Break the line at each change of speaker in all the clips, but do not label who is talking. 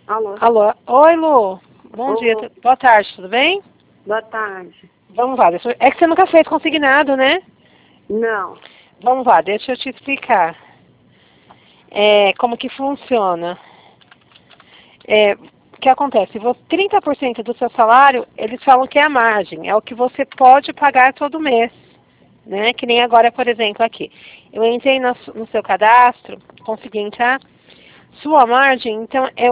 Alô?
Alô? Oi, Lu. Bom dia. Boa tarde, tudo bem?
Boa tarde.
Vamos lá. É que você nunca fez consignado, né?
Não.
Vamos lá, deixa eu te explicar. Como que funciona. O que acontece? 30% do seu salário, eles falam que é a margem. É o que você pode pagar todo mês. Né? Que nem agora, por exemplo, aqui. Eu entrei no seu cadastro, consegui entrar. Sua margem, então, é R$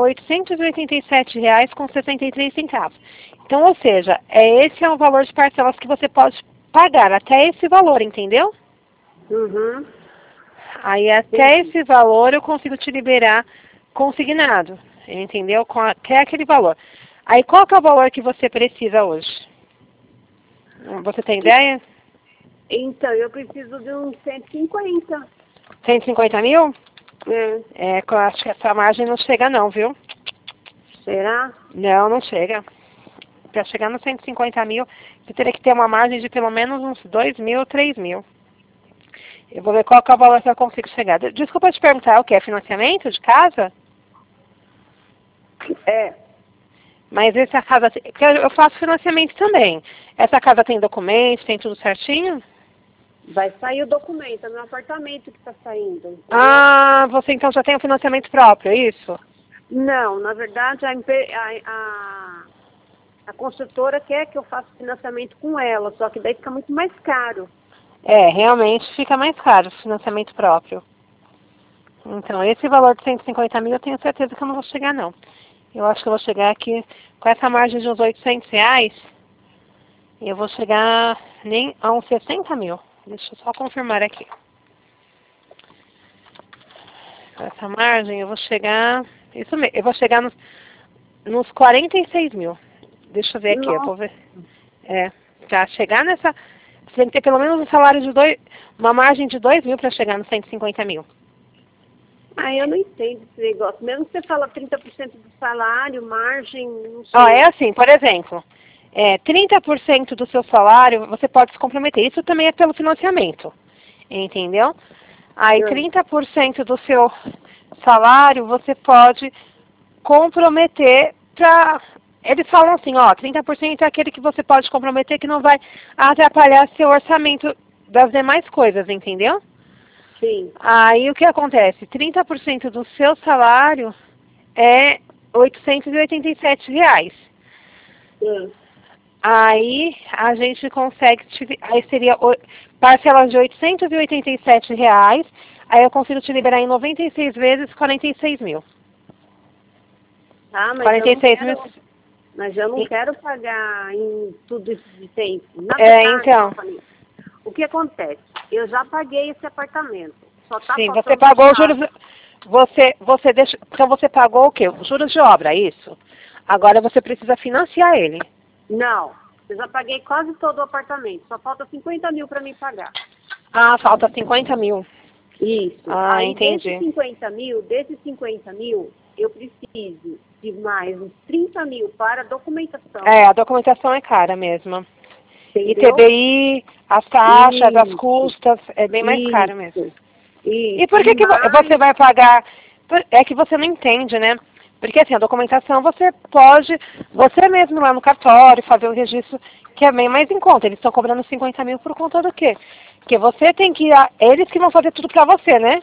887,63. Então, ou seja, esse é o valor de parcelas que você pode pagar, até esse valor, entendeu?
Uhum.
Aí, até esse valor, eu consigo te liberar consignado, entendeu? Até aquele valor. Aí, qual que é o valor que você precisa hoje? Você tem ideia?
Então, eu preciso de uns 150.
150 mil?
É.
Eu acho que essa margem não chega não, viu?
Será?
Não, não chega. Para chegar nos 150 mil, você teria que ter uma margem de pelo menos uns 2 mil, 3 mil. Eu vou ver qual que é o valor que eu consigo chegar. Desculpa te perguntar, o que é financiamento de casa?
É.
Mas essa casa, porque eu faço financiamento também. Essa casa tem documento, tem tudo certinho?
Vai sair o documento, é meu apartamento que está saindo. Entendeu?
Ah, você então já tem um financiamento próprio, é isso?
Não, na verdade, a construtora quer que eu faça financiamento com ela, só que daí fica muito mais caro.
Realmente fica mais caro o financiamento próprio. Então, esse valor de 150 mil eu tenho certeza que eu não vou chegar, não. Eu acho que eu vou chegar aqui com essa margem de uns R$ 800, eu vou chegar nem a uns 60 mil. Deixa eu só confirmar aqui. Com essa margem eu vou chegar, isso mesmo, eu vou chegar nos 46 mil. Deixa eu ver aqui, eu vou ver. Para chegar nessa, você tem que ter pelo menos um salário de uma margem de 2 mil para chegar nos 150 mil.
Ah, eu não entendo esse negócio. Mesmo que você fala 30% do salário, margem, não sei.
É assim, por exemplo, 30% do seu salário você pode se comprometer. Isso também é pelo financiamento, entendeu? Aí 30% do seu salário você pode comprometer para... Eles falam assim, 30% é aquele que você pode comprometer que não vai atrapalhar seu orçamento das demais coisas, entendeu?
Sim.
Aí o que acontece? 30% do seu salário é R$ 887. Aí a gente consegue, aí seria parcelas de R$ 887, aí eu consigo te liberar em 96 vezes 46 mil.
Ah, mas
46 mil.
Mas eu não quero pagar em tudo isso de tempo. Na verdade,
Então.
O que acontece? Eu já paguei esse apartamento. Só tá
Sim,
faltando
você pagou os juros. Você deixa. Então você pagou o quê? Os juros de obra, isso? Agora você precisa financiar ele.
Não, eu já paguei quase todo o apartamento. Só falta 50 mil para mim pagar.
Ah, falta 50 mil.
Isso.
Ah,
Aí
entendi.
desses 50 mil, eu preciso de mais uns 30 mil para documentação.
A documentação é cara mesmo.
Entendeu?
ITBI, as taxas, as custas, é bem mais caro mesmo.
Isso.
E por que você vai pagar? É que você não entende, né? Porque assim, a documentação você pode, você mesmo lá no cartório, fazer o registro, que é bem mais em conta. Eles estão cobrando 50 mil por conta do quê? Porque você tem que eles que vão fazer tudo pra você, né?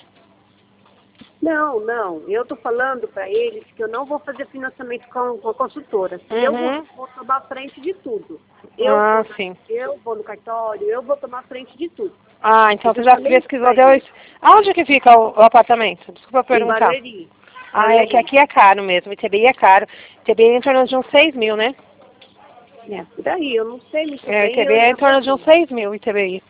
Não. Eu tô falando para eles que eu não vou fazer financiamento com a consultora. Eu vou tomar frente de tudo.
Sim.
Eu vou no cartório, eu vou tomar frente de tudo.
Então você já pesquisou depois. Aonde que fica o apartamento? Desculpa perguntar.
Em Barueri.
É que aqui é caro mesmo, ITBI é caro. ITBI é em torno de uns 6 mil, né?
Por aí, eu não sei muito bem.
ITBI é em torno de uns 6 mil, ITBI.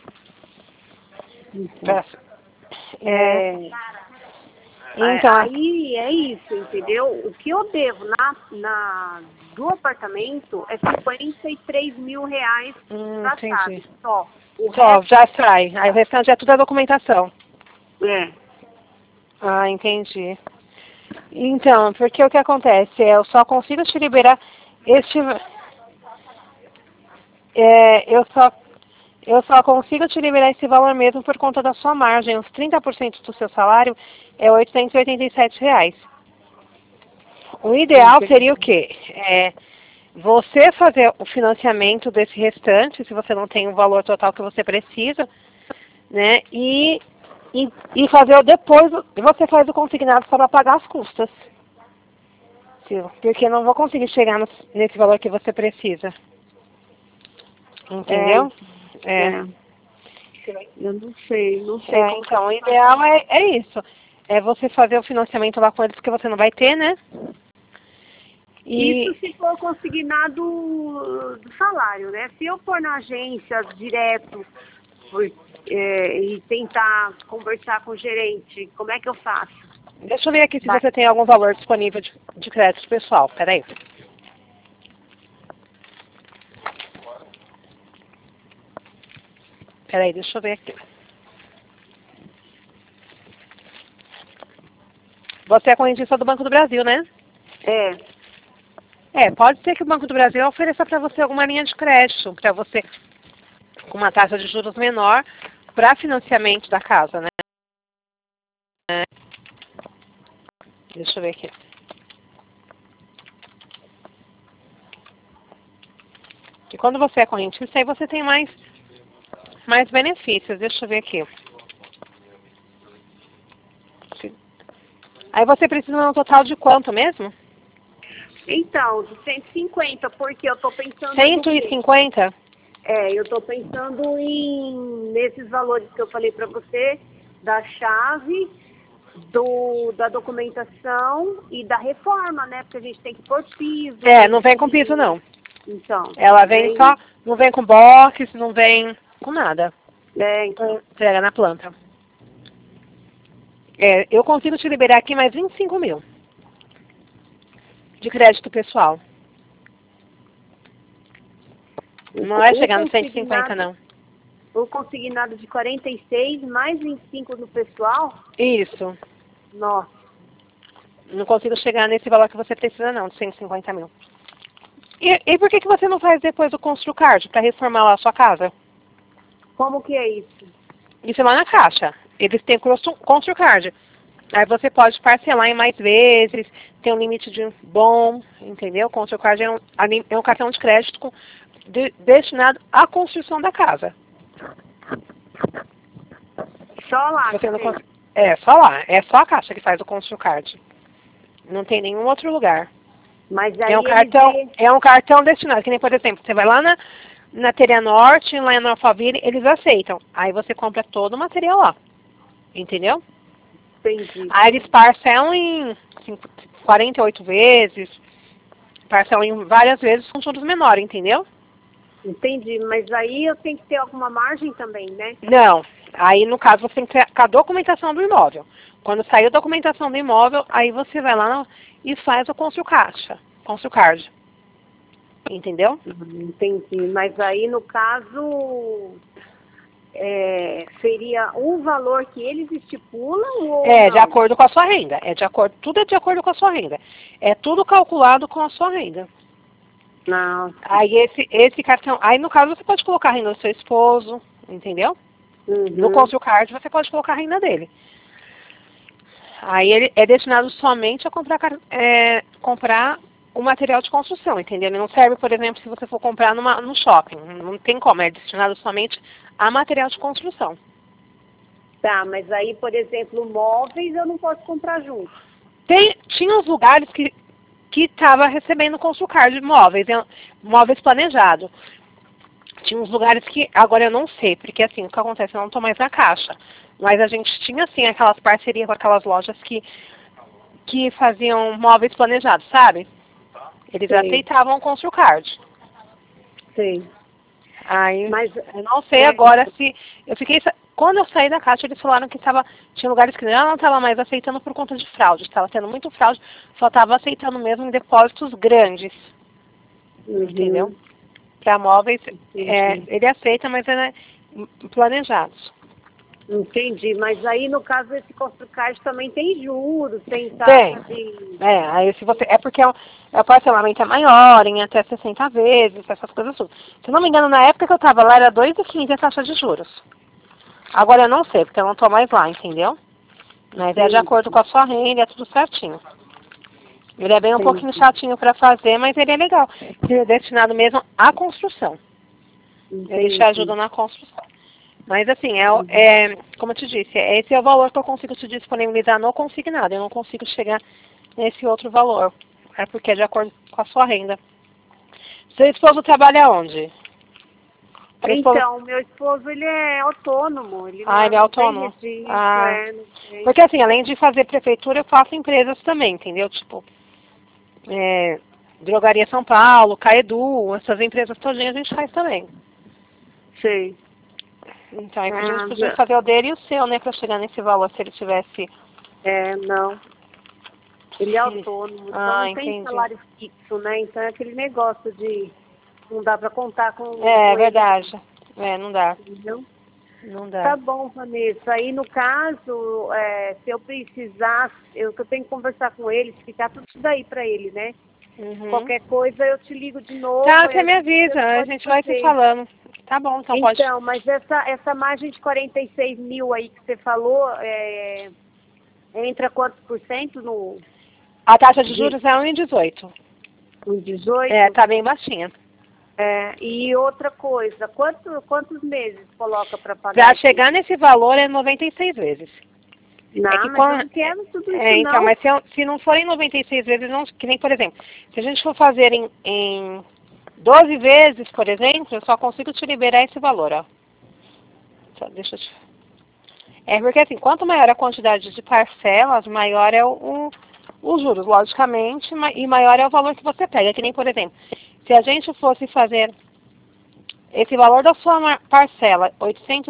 Então,
aí é isso, entendeu? O que eu devo do apartamento é 53 mil reais pra só.
Já sai. Aí o restante é tudo a documentação. Entendi. Então, porque o que acontece? Eu só consigo te liberar eu só consigo te liberar esse valor mesmo por conta da sua margem. Os 30% do seu salário é R$ 887. O ideal seria o quê? Você fazer o financiamento desse restante, se você não tem o valor total que você precisa, né? E fazer depois, você faz o consignado só para pagar as custas. Porque eu não vou conseguir chegar nesse valor que você precisa. Entendeu?
Eu não sei.
Então, o ideal é isso. É você fazer o financiamento lá com eles que você não vai ter, né?
Isso se for consignado do salário, né? Se eu for na agência direto e tentar conversar com o gerente, como é que eu faço?
Deixa eu ver aqui se você tem algum valor disponível de crédito pessoal. Peraí. Peraí, deixa eu ver aqui. Você é correntista do Banco do Brasil, né? Pode ser que o Banco do Brasil ofereça para você alguma linha de crédito, para você, com uma taxa de juros menor, para financiamento da casa, né? Deixa eu ver aqui. E quando você é correntista, aí você tem mais benefícios. Deixa eu ver aqui. Aí você precisa no total de quanto mesmo?
Então, de 150, porque eu estou pensando...
150?
Eu estou pensando nesses valores que eu falei para você, da chave, da documentação e da reforma, né? Porque a gente tem que pôr piso.
Não vem com piso, não.
Então.
Ela vem só, não vem com box, não vem com nada.
Então.
Entrega na planta. Eu consigo te liberar aqui mais 25 mil de crédito pessoal. Não vai chegar no 150, não.
O consignado de 46, mais 25 no pessoal?
Isso.
Nossa.
Não consigo chegar nesse valor que você precisa, não, de 150 mil. E por que você não faz depois o ConstruCard para reformar lá a sua casa?
Como que é isso?
Isso é lá na Caixa. Eles têm ConstruCard. Aí você pode parcelar em mais vezes, tem um limite de bom, entendeu? ConstruCard é um cartão de crédito destinado à construção da casa.
Só lá?
Só lá. É só a Caixa que faz o ConstruCard. Não tem nenhum outro lugar.
Mas aí
é um cartão destinado, que nem, por exemplo, você vai lá na Teria Norte, lá em Alphaville, eles aceitam. Aí você compra todo o material lá. Entendeu?
Entendi.
Aí eles parcelam em 48 vezes, parcelam em várias vezes com juros menores, entendeu?
Entendi, mas aí eu tenho que ter alguma margem também, né?
Não. Aí, no caso, você tem que ter a documentação do imóvel. Quando sair a documentação do imóvel, aí você vai lá e faz o ConstruCard. Entendeu?
Entendi. Mas aí, no caso, seria um valor que eles estipulam ou não?
De acordo com a sua renda. Tudo é de acordo com a sua renda. É tudo calculado com a sua renda.
Não.
Aí esse cartão... Aí, no caso, você pode colocar a renda do seu esposo, entendeu? No ConstruCard você pode colocar a renda dele. Aí ele é destinado somente a comprar o material de construção, entendeu? Ele não serve, por exemplo, se você for comprar no shopping. Não tem como, é destinado somente a material de construção.
Tá, mas aí, por exemplo, móveis eu não posso comprar junto.
Tinha uns lugares que estava recebendo ConstruCard de móveis planejados. Tinha uns lugares que, agora eu não sei, porque assim, o que acontece, eu não estou mais na Caixa. Mas a gente tinha, assim, aquelas parcerias com aquelas lojas que faziam móveis planejados, sabe? Eles aceitavam o ConstruCard.
Sim.
Aí, mas eu não sei agora se... Quando eu saí da Caixa, eles falaram que tinha lugares que não estava mais aceitando por conta de fraude. Estava tendo muito fraude, só estava aceitando mesmo em depósitos grandes. Entendeu? Para móveis, ele aceita, mas é planejados.
Entendi, mas aí no caso esse ConstruCard também tem juros, tem taxa de...
aí se você... É porque o parcelamento é maior, em até 60 vezes, essas coisas tudo. Se não me engano, na época que eu estava lá, era 2,15 a taxa de juros. Agora eu não sei, porque eu não estou mais lá, entendeu? Mas é de acordo com a sua renda, é tudo certinho. Ele é bem um pouquinho chatinho para fazer, mas ele é legal. Ele é destinado mesmo à construção. Ele te ajuda na construção. Mas assim, como eu te disse, esse é o valor que eu consigo te disponibilizar no consignado. Eu não consigo chegar nesse outro valor. É porque é de acordo com a sua renda. Seu esposo trabalha onde?
Então, meu esposo, ele é autônomo. Ele
ele é autônomo?
Não tem.
Porque assim, além de fazer prefeitura, eu faço empresas também, entendeu? Tipo, Drogaria São Paulo, Caedu, essas empresas todinhas a gente faz também.
Sei.
Então, a gente podia fazer o dele e o seu, né, pra chegar nesse valor, se ele tivesse...
Não. Ele é autônomo, então não tem salário fixo, né? Então é aquele negócio de... Não dá pra contar com...
É verdade. Não dá.
Entendeu?
Não dá.
Tá bom, Vanessa. Aí, no caso, se eu precisar, eu tenho que conversar com ele, explicar tudo isso daí pra ele, né?
Uhum.
Qualquer coisa eu te ligo de novo.
Tá, você me avisa, a gente vai se falando. Tá bom, então pode...
Então, mas essa margem de 46 mil aí que você falou, entra quantos por cento no...
A taxa de juros é 1,18.
1,18?
Tá bem baixinha.
E outra coisa, quantos meses coloca para pagar?
Para chegar nesse valor é 96 vezes.
Não, mas eu não quero tudo isso
então,
não.
Mas se não forem 96 vezes, não, que nem, por exemplo, se a gente for fazer em 12 vezes, por exemplo, eu só consigo te liberar esse valor, ó. Deixa eu te... porque assim, quanto maior a quantidade de parcelas, maior é os juros, logicamente, e maior é o valor que você pega. Que nem, por exemplo, se a gente fosse fazer esse valor da sua parcela, R$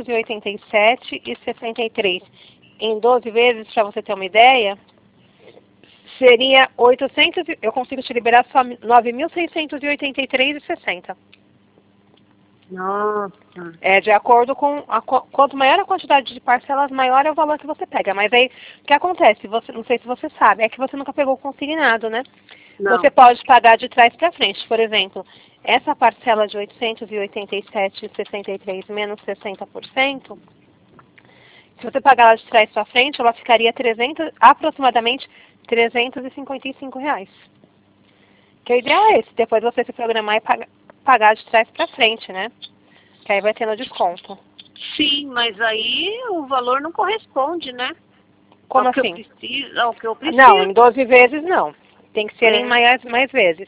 887,63, em 12 vezes, para você ter uma ideia, seria 800, eu consigo te liberar só R$ 9.683,60.
Nossa.
De acordo com quanto maior a quantidade de parcelas, maior é o valor que você pega. Mas aí, o que acontece? Não sei se você sabe, é que você nunca pegou consignado, né?
Não.
Você pode pagar de trás para frente. Por exemplo, essa parcela de 887,63 menos 60%, se você pagar ela de trás para frente, ela ficaria aproximadamente R$ 355. Que o ideal é esse, depois você se programar e pagar de trás para frente, né? Que aí vai tendo desconto.
Sim, mas aí o valor não corresponde, né?
Como
ao
assim?
Ao que eu preciso.
Não, em 12 vezes não. Tem que ser em mais vezes.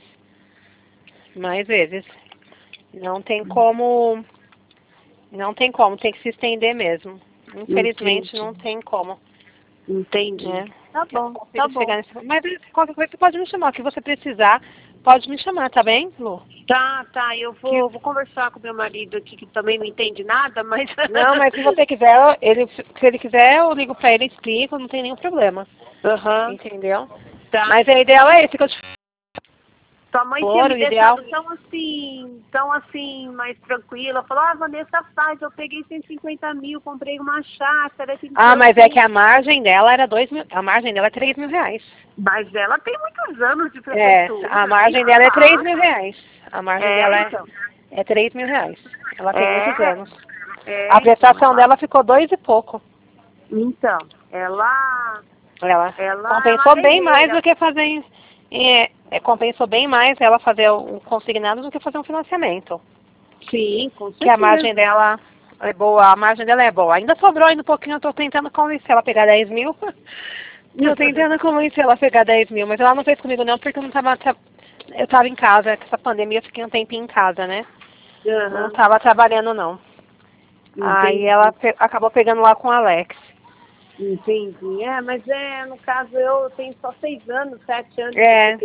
Mais vezes. Não tem como. Não tem como, tem que se estender mesmo. Infelizmente não tem como.
Entendi. Tá bom,
Mas qualquer coisa você pode me chamar. O que você precisar, pode me chamar, tá bem, Lu?
Tá, eu vou conversar com meu marido aqui, que também não entende nada, mas...
Não, mas se você quiser, se ele quiser, eu ligo pra ele e explico, não tem nenhum problema. Entendeu?
Tá.
Mas a ideal é esse que eu te...
Sua mãe tinha me deixado tão assim, mais tranquila. Falou, Vanessa, faz, eu peguei 150 mil, comprei uma chácara.
Mas é que a margem dela era 2 mil, a margem dela é 3 mil reais.
Mas ela tem muitos anos de prefeitura.
A margem dela é 3 mil reais. A margem dela é 3 mil reais. Ela tem muitos anos. A prestação dela ficou 2 e pouco.
Então, ela
compensou bem mais do que fazer... compensou bem mais ela fazer o consignado do que fazer um financiamento.
Sim, com certeza.
Que a margem dela é boa, Ainda sobrou ainda um pouquinho, eu tô tentando convencer ela a pegar 10 mil. Tô tentando convencer ela a pegar 10 mil, mas ela não fez comigo não, porque eu tava em casa, com essa pandemia eu fiquei um tempinho em casa, né? Não tava trabalhando não. Aí ela acabou pegando lá com o Alex.
Entendi. Mas no caso eu tenho só 6 anos, 7 anos.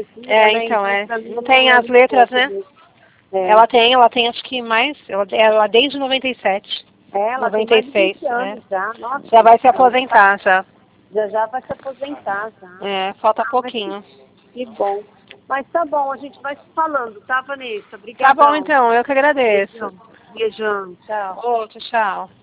Não tem as letras, né? Ela tem acho que mais, ela desde 97.
Ela
96,
tem mais de 20 anos já. Nossa,
já vai se aposentar, já.
Já vai se aposentar, já.
Falta pouquinho.
Que bom. Mas tá bom, a gente vai se falando, tá, Vanessa? Obrigada.
Tá bom, então, eu que agradeço.
Beijão. Tchau.
Outro, tchau.